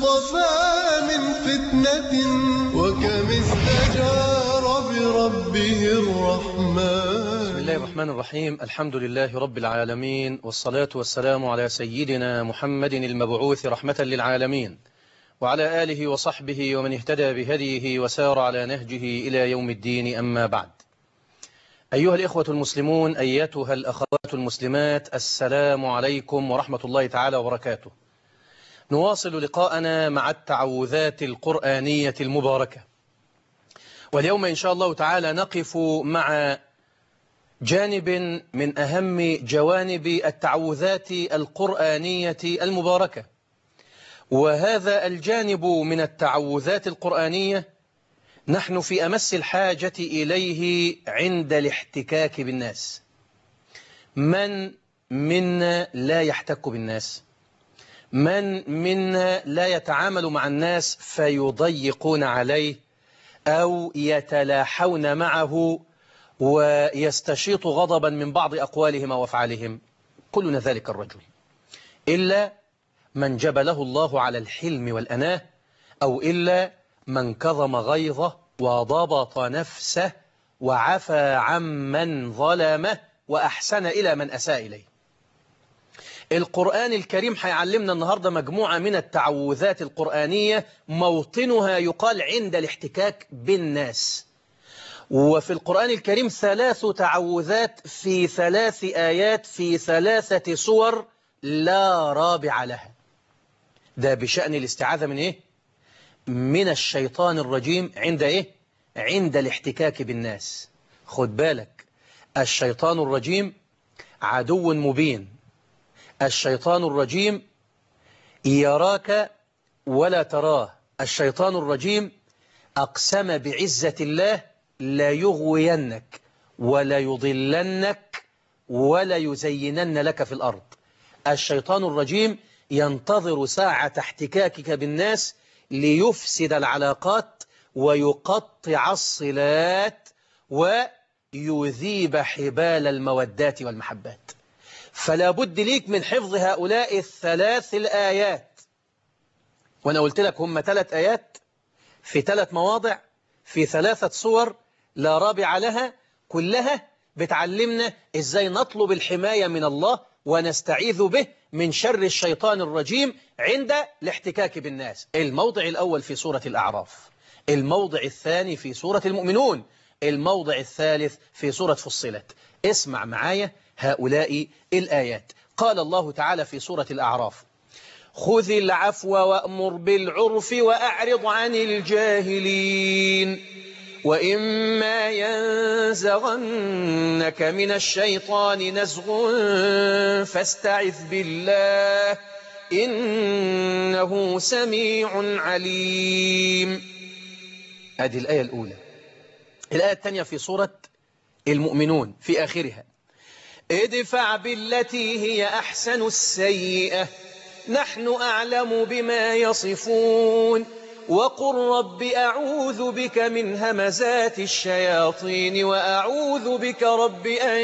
المصطفى من فتنة وكم استجار بربه الرحمن. بسم الله الرحمن الرحيم. الحمد لله رب العالمين، والصلاة والسلام على سيدنا محمد المبعوث رحمة للعالمين، وعلى آله وصحبه ومن اهتدى بهديه وسار على نهجه إلى يوم الدين. أما بعد، أيها الإخوة المسلمون، أيتها الأخوات المسلمات، السلام عليكم ورحمة الله تعالى وبركاته. نواصل لقاءنا مع التعوذات القرآنية المباركة، واليوم إن شاء الله تعالى نقف مع جانب من أهم جوانب التعوذات القرآنية المباركة، وهذا الجانب من التعوذات القرآنية نحن في أمس الحاجة إليه عند الاحتكاك بالناس. من منا لا يحتك بالناس؟ من منا لا يتعامل مع الناس فيضيقون عليه أو يتلاحون معه ويستشيط غضبا من بعض أقوالهم وأفعالهم؟ كلنا ذلك الرجل، إلا من جبله الله على الحلم والأناه، أو إلا من كظم غيظه وضبط نفسه وعفى عمن ظلمه وأحسن إلى من أساء إليه. القرآن الكريم هيعلمنا النهاردة مجموعة من التعوذات القرآنية موطنها يقال عند الاحتكاك بالناس. وفي القرآن الكريم 3 تعوذات في 3 آيات في 3 سور لا رابع لها. ده بشأن الاستعاذة من إيه؟ من الشيطان الرجيم عند إيه؟ عند الاحتكاك بالناس. خد بالك، الشيطان الرجيم عدو مبين. الشيطان الرجيم يراك ولا تراه. الشيطان الرجيم أقسم بعزة الله لا يغوينك ولا يضلنك ولا يزينن لك في الأرض. الشيطان الرجيم ينتظر ساعة احتكاكك بالناس ليفسد العلاقات ويقطع الصلات ويذيب حبال المودات والمحبات. فلا بد ليك من حفظ هؤلاء ال3 الآيات. وأنا قلت لك هم 3 آيات في 3 مواضع في 3 صور لا رابع لها، كلها بتعلمنا إزاي نطلب الحماية من الله ونستعيذ به من شر الشيطان الرجيم عند الاحتكاك بالناس. الموضع الأول في سورة الأعراف، الموضع الثاني في سورة المؤمنون، الموضع الثالث في سورة فصلت. اسمع معايا هؤلاء الآيات. قال الله تعالى في سورة الأعراف: خذ العفو وأمر بالعرف وأعرض عن الجاهلين وإما ينزغنك من الشيطان نزغ فاستعذ بالله إنه سميع عليم. هذه الآية الأولى. الآية الثانية في سورة المؤمنون في آخرها: ادفع بالتي هي أحسن السيئة نحن أعلم بما يصفون وقل رب أعوذ بك من همزات الشياطين وأعوذ بك رب أن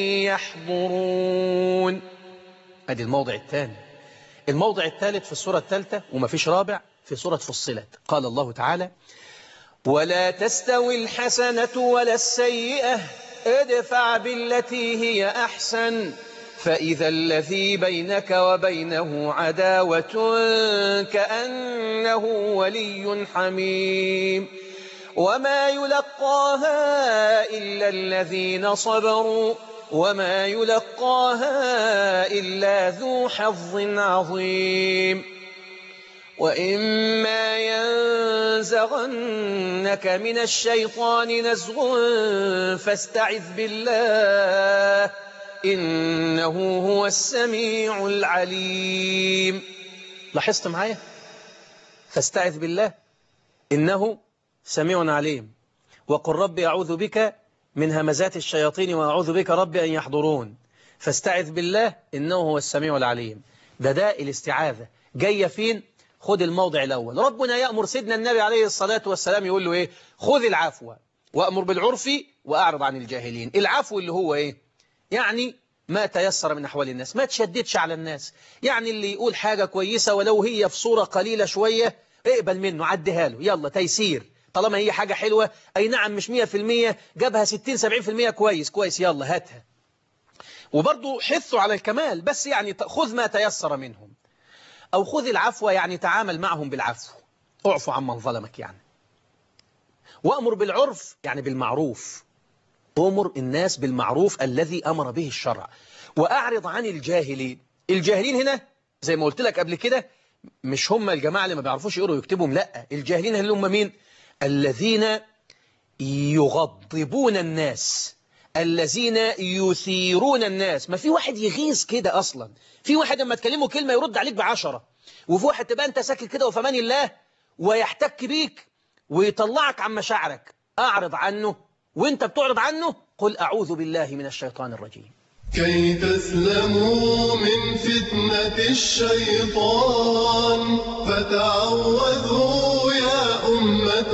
يحضرون. هذه الموضع الثاني. الموضع الثالث في السورة الثالثة وما فيش رابع في سورة فصلت. قال الله تعالى: ولا تستوي الحسنة ولا السيئة ادفع بالتي هي أحسن فإذا الذي بينك وبينه عداوة كأنه ولي حميم وما يلقاها إلا الذين صبروا وما يلقاها إلا ذو حظ عظيم وإما ينزغنك من الشيطان نزغ فاستعذ بالله إنه هو السميع العليم. لاحظت معايا؟ فاستعذ بالله إنه سميع عليم، وقل ربي أعوذ بك من همزات الشياطين وأعوذ بك ربي أن يحضرون. فاستعذ بالله إنه هو السميع العليم. ده الاستعاذة جاية فين؟ خذ الموضع الأول. ربنا يأمر سيدنا النبي عليه الصلاة والسلام يقول له إيه؟ خذ العفو وأمر بالعرف وأعرض عن الجاهلين. العفو اللي هو إيه؟ يعني ما تيسر من أحوال الناس، ما تشددش على الناس. يعني اللي يقول حاجة كويسة ولو هي في صورة قليلة شوية اقبل منه، عديها له، يلا تيسير. طالما هي حاجة حلوة، أي نعم مش 100%، جابها 60-70% كويس، يلا هاتها. وبرضو حثوا على الكمال، بس يعني خذ ما تيسر منهم، أو خذ العفو، يعني تعامل معهم بالعفو، اعفو عمن ظلمك يعني. وأمر بالعرف يعني بالمعروف، أمر الناس بالمعروف الذي أمر به الشرع، وأعرض عن الجاهلين. الجاهلين هنا زي ما قلت لك قبل كده مش هم الجماعة اللي ما بيعرفوش يقروا ويكتبهم، لا، الجاهلين اللي هم مين؟ الذين يغضبون الناس، الذين يثيرون الناس. ما في واحد يغيظ كده أصلا، في واحد لما تكلمه كلمة يرد عليك ب10، وفي واحد تبقى أنت ساكت كده وفمان الله ويحتك بيك ويطلعك عن مشاعرك. أعرض عنه، وانت بتعرض عنه قل أعوذ بالله من الشيطان الرجيم. كي تسلموا من فتنة الشيطان فتعوذوا يا أمة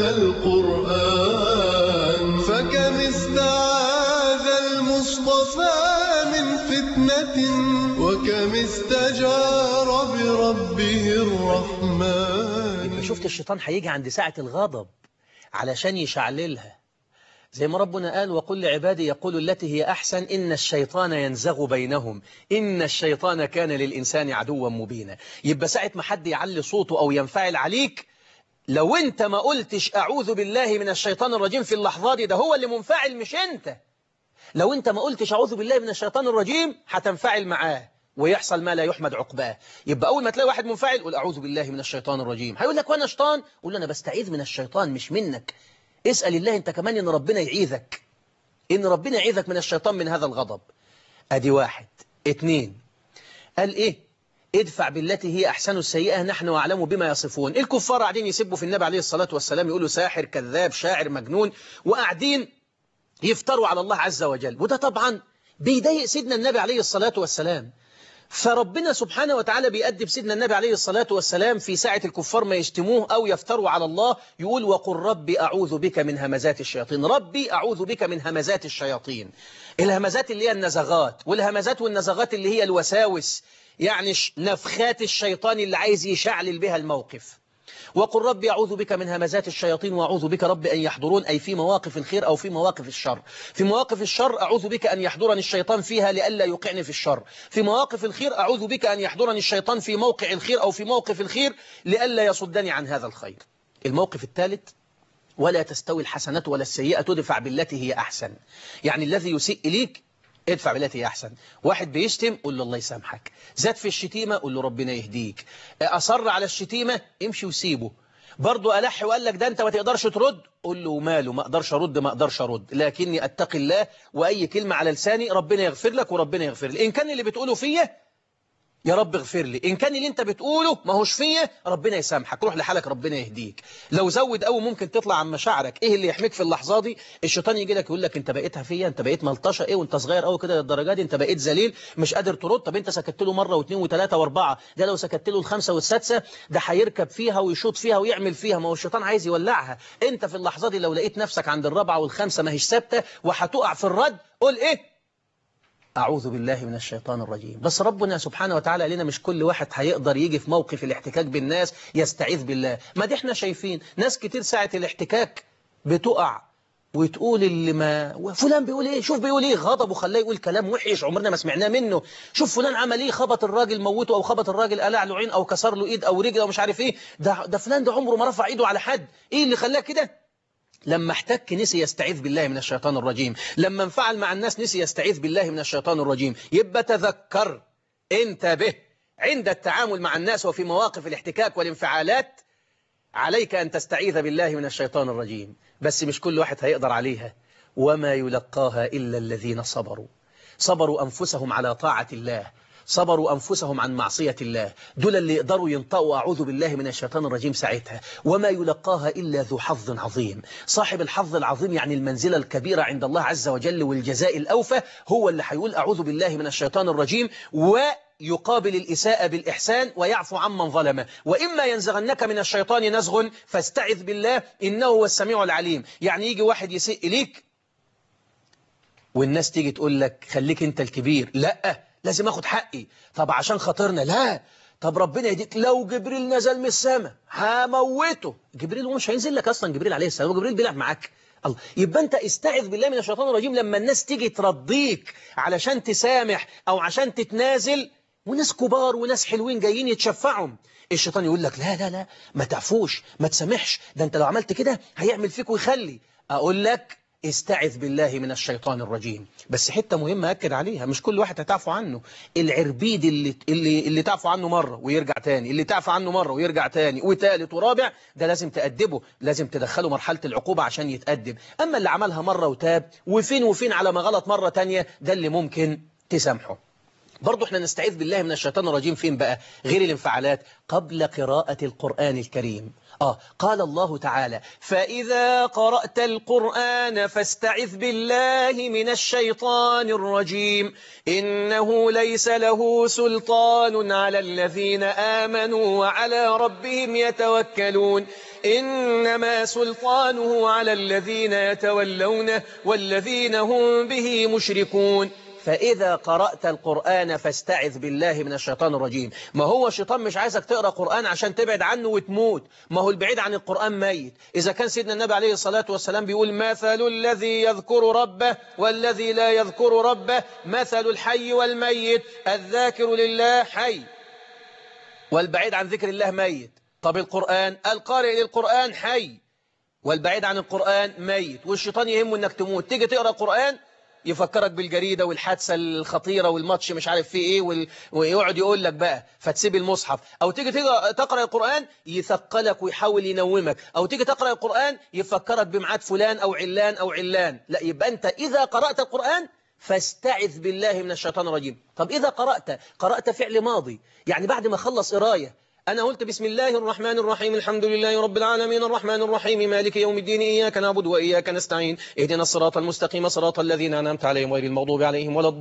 القرآن، فكم استعاذ المصطفى من فتنة وكم استجار بربه الرحمن. شفت الشيطان هيجي عند ساعة الغضب علشان يشعللها، زي ما ربنا قال وقل لعبادي يقولوا التي هي أحسن إن الشيطان ينزغ بينهم إن الشيطان كان للإنسان عدوا مبينا. يبقى ساعة ما حد يعلي صوته أو ينفعل عليك، لو أنت ما قلتش أعوذ بالله من الشيطان الرجيم في اللحظة دي، ده هو اللي منفعل مش أنت. لو أنت ما قلتش أعوذ بالله من الشيطان الرجيم هتنفعل معاه ويحصل ما لا يحمد عقباه. يبقى أول ما تلاقي واحد منفعل قل أعوذ بالله من الشيطان الرجيم. هيقول لك وأنا شيطان؟ قول له أنا بستعيذ من الشيطان مش منك. اسأل الله أنت كمان إن ربنا يعيذك، إن ربنا يعيذك من الشيطان من هذا الغضب. أدي 1. 2 قال إيه؟ ادفع بالتي هي أحسن السيئة نحن أعلم بما يصفون. الكفار قاعدين يسبوا في النبي عليه الصلاة والسلام، يقولوا ساحر كذاب شاعر مجنون، وقاعدين يفتروا على الله عز وجل، وده طبعا بيضايق سيدنا النبي عليه الصلاة والسلام. فربنا سبحانه وتعالى بيأدب سيدنا النبي عليه الصلاة والسلام في ساعة الكفار ما يشتموه أو يفتروا على الله، يقول وقل ربي أعوذ بك من همزات الشياطين. ربي أعوذ بك من همزات الشياطين. الهمزات اللي هي النزغات، والهمزات والنزغات اللي هي الوساوس، يعني نفخات الشيطان اللي عايز يشعلل بها الموقف. وقل ربي أعوذ بك من همزات الشياطين وأعوذ بك رب أن يحضرون، أي في مواقف الخير أو في مواقف الشر. في مواقف الشر أعوذ بك أن يحضرني الشيطان فيها لئلا يوقعني في الشر. في مواقف الخير أعوذ بك أن يحضرني الشيطان في موقع الخير أو في موقف الخير لئلا يصدني عن هذا الخير. الموقف الثالث ولا تستوي الحسنة ولا السيئة ادفع بالتي هي أحسن. يعني الذي يسيء إليك ادفع بالتي هي أحسن. واحد بيشتم قول له الله يسامحك، زاد في الشتيمة قول له ربنا يهديك، أصر على الشتيمة امشي وسيبه. برضو ألح وقال لك ده أنت ما تقدرش ترد، قول له ماله، ما أقدرش أرد لكني أتقي الله، وأي كلمة على لساني ربنا يغفر لك وربنا يغفر لي. إن كان اللي بتقوله فيا يا رب اغفر لي، إن كان اللي أنت بتقوله ما هوش فيا ربنا يسامحك، روح لحالك ربنا يهديك. لو زود أو ممكن تطلع عن مشاعرك. إيه اللي يحميك في اللحظة دي؟ الشيطان يجي لك يقول لك أنت بقيتها فيا، أنت بقيت ملطشة، إيه وأنت صغير قوي كده للدرجة دي، أنت بقيت ذليل مش قادر ترد. طب أنت سكت له مرة واثنين وثلاثة واربعة، ده لو سكت له الخامسة والسادسة ده هيركب فيها ويشوط فيها ويعمل فيها، ما هو الشيطان عايز يولعها. أنت في اللحظة دي لو لقيت نفسك عند الرابعة والخامسة ما هيش ثابتة وهتقع في الرد، قول إيه؟ أعوذ بالله من الشيطان الرجيم. بس ربنا سبحانه وتعالى لنا مش كل واحد هيقدر يجي في موقف الاحتكاك بالناس يستعيذ بالله. ما دي احنا شايفين ناس كتير ساعة الاحتكاك بتقع وتقول اللي ما فلان بيقول ايه، شوف بيقول ايه، غضب وخلاه يقول كلام وحش عمرنا ما سمعناه منه. شوف فلان عمل ايه، خبط الراجل موته، او خبط الراجل قلع له عين، او كسر له ايد او رجل او مش عارف ايه، ده فلان ده عمره ما رفع ايده على حد. ايه اللي خلاه كده؟ لما احتك نسي يستعيذ بالله من الشيطان الرجيم، لما انفعل مع الناس نسي يستعيذ بالله من الشيطان الرجيم. يبقى تذكر، انتبه، عند التعامل مع الناس وفي مواقف الاحتكاك والانفعالات عليك أن تستعيذ بالله من الشيطان الرجيم. بس مش كل واحد هيقدر عليها. وما يلقاها إلا الذين صبروا أنفسهم على طاعة الله، صبروا أنفسهم عن معصية الله، دول اللي يقدروا ينطقوا أعوذ بالله من الشيطان الرجيم ساعتها. وما يلقاها إلا ذو حظ عظيم. صاحب الحظ العظيم يعني المنزلة الكبيرة عند الله عز وجل والجزاء الأوفى هو اللي هيقول أعوذ بالله من الشيطان الرجيم ويقابل الإساءة بالإحسان ويعفو عمن ظلمه. وإما ينزغنك من الشيطان نزغ فاستعذ بالله إنه هو السميع العليم. يعني يجي واحد يسيء إليك والناس تيجي تقول لك خليك انت الكبير، لا لازم اخد حقي، طب عشان خاطرنا، لا طب ربنا يديك، لو جبريل نزل من السماء هموته. جبريل هو مش هينزل لك اصلا، جبريل عليه السلام وجبريل بيلعب معاك. الله، يبقى انت استعذ بالله من الشيطان الرجيم لما الناس تيجي ترضيك علشان تسامح او عشان تتنازل، وناس كبار وناس حلوين جايين يتشفعوا، الشيطان يقول لك لا لا لا ما تعفوش ما تسامحش، ده انت لو عملت كده هيعمل فيك ويخلي. اقول لك استعذ بالله من الشيطان الرجيم. بس حتة مهمة أكد عليها، مش كل واحد هتعفو عنه. العربيد اللي تعفو عنه مرة ويرجع تاني، اللي تعفو عنه مرة ويرجع تاني وثالث ورابع، ده لازم تأدبه، لازم تدخله مرحلة العقوبة عشان يتأدب. أما اللي عملها مرة وتاب وفين وفين على ما غلط مرة تانية، ده اللي ممكن تسامحه. برضو احنا نستعيذ بالله من الشيطان الرجيم فين بقى غير الانفعالات؟ قبل قراءة القرآن الكريم. قال الله تعالى: فإذا قرأت القرآن فاستعذ بالله من الشيطان الرجيم إنه ليس له سلطان على الذين آمنوا وعلى ربهم يتوكلون إنما سلطانه على الذين يتولونه والذين هم به مشركون. فإذا قرأت القرآن فاستعذ بالله من الشيطان الرجيم. ما هو الشيطان مش عايزك تقرأ قرآن عشان تبعد عنه وتموت، ما هو البعيد عن القرآن ميت. إذا كان سيدنا النبي عليه الصلاة والسلام بيقول: مثل الذي يذكر ربه والذي لا يذكر ربه مثل الحي والميت، الذاكر لله حي والبعيد عن ذكر الله ميت. طب القرآن، القارئ للقرآن حي والبعيد عن القرآن ميت، والشيطان يهمه انك تموت. تيجي تقرأ قرآن يفكرك بالجريدة والحادثة الخطيرة والماتش مش عارف فيه ايه ويقعد يقول لك بقى فتسيب المصحف. او تيجي تقرأ القرآن يثقلك ويحاول ينومك، او تيجي تقرأ القرآن يفكرك بمعاد فلان او علان او علان. لا، يبقى انت اذا قرأت القرآن فاستعذ بالله من الشيطان الرجيم. طب اذا قرأت فعل ماضي، يعني بعد ما خلص قرايه أنا قلت بسم الله الرحمن الرحيم الحمد لله رب العالمين الرحمن الرحيم مالك يوم الدين إياك نعبد وإياك نستعين اهدنا الصراط المستقيم صراط الذين أنعمت عليهم غير المغضوب عليهم ولا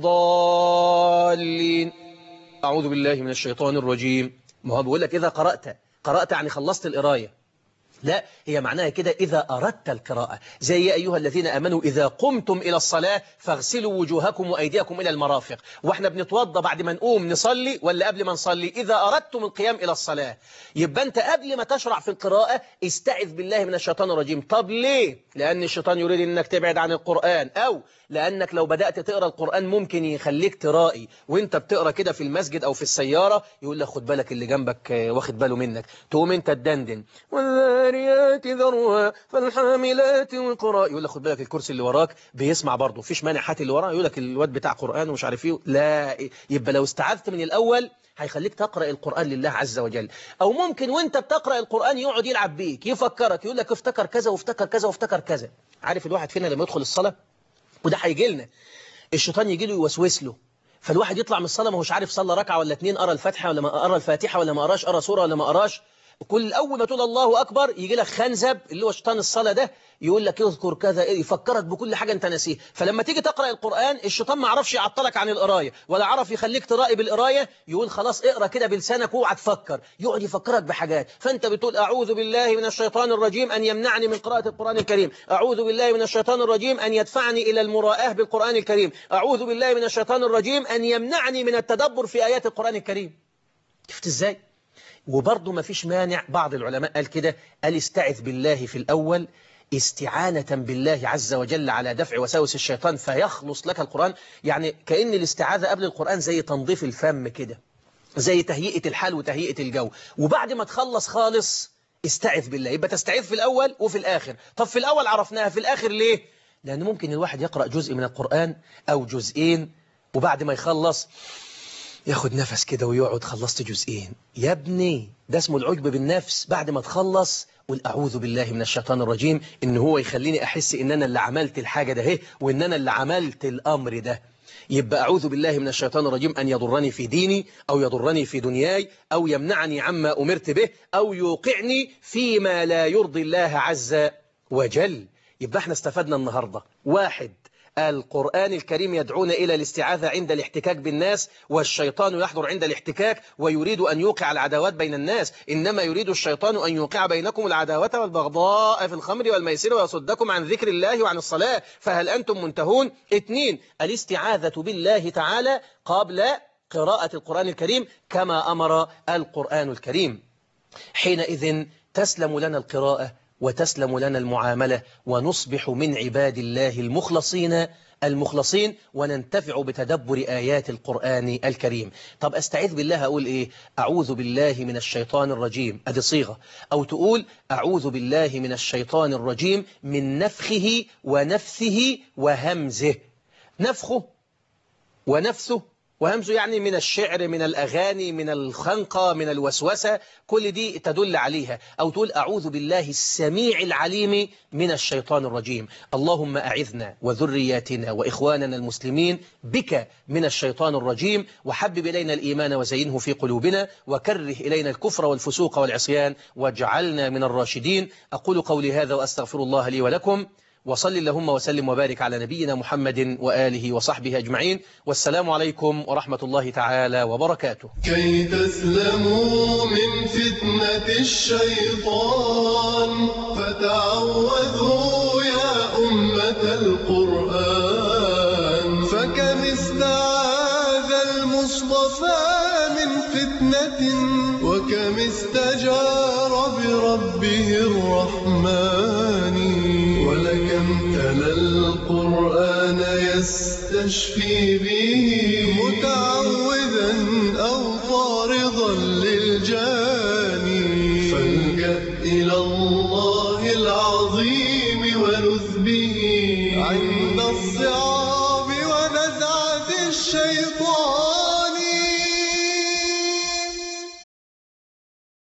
الضالين أعوذ بالله من الشيطان الرجيم. ما هو بيقول لك إذا قرأت يعني خلصت القراية. لا، هي معناها كده إذا أردت القراءة، زي يا أيها الذين آمنوا إذا قمتم إلى الصلاة فاغسلوا وجوهكم وأيديكم إلى المرافق. وإحنا بنتوضى بعد ما نقوم نصلي ولا قبل ما نصلي؟ إذا أردتم القيام إلى الصلاة. يبقى أنت قبل ما تشرع في القراءة استعذ بالله من الشيطان الرجيم. طب ليه؟ لأن الشيطان يريد أنك تبعد عن القرآن، أو لأنك لو بدأت تقرأ القرآن ممكن يخليك ترائي وانت بتقرأ كده في المسجد أو في السيارة، يقول لك خد بالك اللي جنبك واخد باله منك، تقوم انت تدندن والذاريات ذروا فالحاملات وقرا، يقول لك خد بالك الكرسي اللي وراك بيسمع برضه، مفيش مانع هات اللي وراه، يقول لك الواد بتاع قرآن ومش عارف ايه. لا، يبقى لو استعذت من الأول هيخليك تقرأ القرآن لله عز وجل. أو ممكن وانت بتقرأ القرآن يقعد يلعب بيك يفكرك، يقول لك افتكر كذا وافتكر كذا وافتكر كذا. عارف الواحد فينا لما يدخل الصلاة، وده هيجي لنا، الشيطان يجي له يوسوس له، فالواحد يطلع من الصلاة ما هوش عارف صلى ركعة ولا اتنين، قرأ الفاتحة ولا ما قرأ الفاتحة ولا ما قراش، قرأ سورة ولا ما قراش. كل أول ما تقول الله أكبر يجي لك خنزب اللي هو شيطان الصلاة ده، يقول لك يذكر كذا، يفكرك بكل حاجة أنت ناسيه. فلما تيجي تقرأ القرآن الشيطان ما عرفش يعطلك عن القراية ولا عرف يخليك ترائي بالقراية، يقول خلاص اقرأ كده بلسانك واوعى تفكر، يقعد يفكرك بحاجات. فأنت بتقول أعوذ بالله من الشيطان الرجيم أن يمنعني من قراءة القرآن الكريم، أعوذ بالله من الشيطان الرجيم أن يدفعني إلى المراءة بالقرآن الكريم، أعوذ بالله من الشيطان الرجيم أن يمنعني من التدبر في آيات القرآن الكريم. شفت إزاي؟ وبرضه ما فيش مانع، بعض العلماء قال كده، قال استعذ بالله في الأول استعانة بالله عز وجل على دفع وساوس الشيطان فيخلص لك القرآن. يعني كأن الاستعاذة قبل القرآن زي تنظيف الفم كده، زي تهيئة الحال وتهيئة الجو، وبعد ما تخلص خالص استعذ بالله. يبقى تستعذ في الأول وفي الآخر. طب في الأول عرفناها، في الآخر ليه؟ لأن ممكن الواحد يقرأ جزء من القرآن أو جزئين وبعد ما يخلص ياخد نفس كده ويقعد خلصت جزئين. يا ابني ده اسمه العجب بالنفس. بعد ما تخلص قل أعوذ بالله من الشيطان الرجيم، إن هو يخليني أحس إن أنا اللي عملت الحاجة ده وإن أنا اللي عملت الأمر ده. يبقى أعوذ بالله من الشيطان الرجيم أن يضرني في ديني أو يضرني في دنياي أو يمنعني عما أمرت به أو يوقعني فيما لا يرضي الله عز وجل. يبقى احنا استفدنا النهاردة: واحد، القرآن الكريم يدعون إلى الاستعاذة عند الاحتكاك بالناس، والشيطان يحضر عند الاحتكاك ويريد أن يوقع العداوات بين الناس. إنما يريد الشيطان أن يوقع بينكم العداوة والبغضاء في الخمر والميسر ويصدكم عن ذكر الله وعن الصلاة فهل أنتم منتهون؟ 2. الاستعاذة بالله تعالى قبل قراءة القرآن الكريم كما أمر القرآن الكريم. حينئذ تسلم لنا القراءة وتسلم لنا المعاملة، ونصبح من عباد الله المخلصين وننتفع بتدبر آيات القرآن الكريم. طب أستعيذ بالله أقول إيه؟ أعوذ بالله من الشيطان الرجيم، أدي صيغة. أو تقول أعوذ بالله من الشيطان الرجيم من نفخه ونفثه وهمزه. نفخه ونفثه وهمزه يعني من الشعر، من الأغاني، من الخنقة، من الوسوسة، كل دي تدل عليها. أو تقول أعوذ بالله السميع العليم من الشيطان الرجيم. اللهم أعذنا وذرياتنا وإخواننا المسلمين بك من الشيطان الرجيم، وحبب إلينا الإيمان وزينه في قلوبنا، وكره إلينا الكفر والفسوق والعصيان، واجعلنا من الراشدين. أقول قولي هذا وأستغفر الله لي ولكم، وصل اللهم وسلم وبارك على نبينا محمد وآله وصحبه أجمعين، والسلام عليكم ورحمة الله تعالى وبركاته. كي تسلموا من فتنة الشيطان فتعوذوا يا أمة القرآن، فكم استعاذ المصطفى من فتنة وكم استجار بربه الرحمن، ولكم تلا القرآن يستشفي به متعوذا أو طارضا للجاني، فالجأ إلى الله العظيم ولذ به عند الصعاب ونزعة الشيطان.